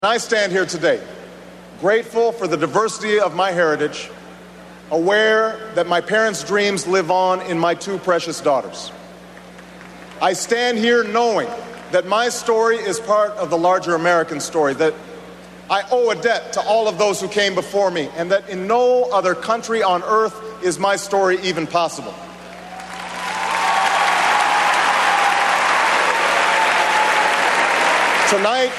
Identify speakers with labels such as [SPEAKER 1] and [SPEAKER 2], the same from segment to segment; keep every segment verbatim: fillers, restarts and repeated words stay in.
[SPEAKER 1] I stand here today, grateful for the diversity of my heritage, aware that my parents' dreams live on in my two precious daughters. I stand here knowing that my story is part of the larger American story, that I owe a debt to all of those who came before me, and that in no other country on earth is my story even possible. Tonight,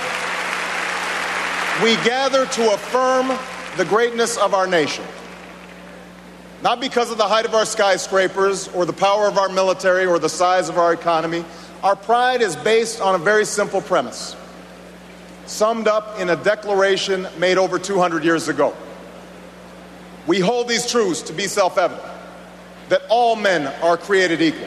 [SPEAKER 1] we gather to affirm the greatness of our nation, not because of the height of our skyscrapers or the power of our military or the size of our economy. Our pride is based on a very simple premise, summed up in a declaration made over two hundred years ago. We hold these truths to be self-evident, that all men are created equal,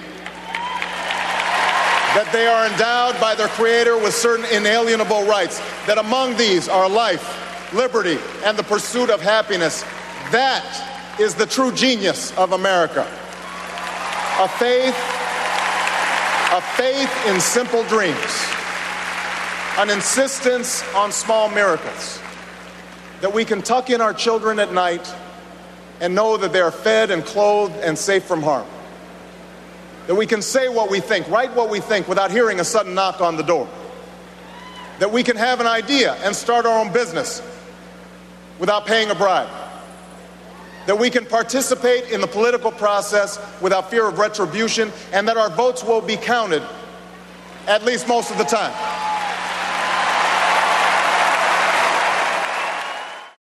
[SPEAKER 1] that they are endowed by their Creator with certain inalienable rights, that among these are life, liberty, and the pursuit of happiness. That is the true genius of America. A faith, a faith in simple dreams, an insistence on small miracles, that we can tuck in our children at night and know that they are fed and clothed and safe from harm. That we can say what we think, write what we think without hearing a sudden knock on the door. That we can have an idea and start our own business without paying a bribe. That we can participate in the political process without fear of retribution, and that our votes will be counted at least most of the time.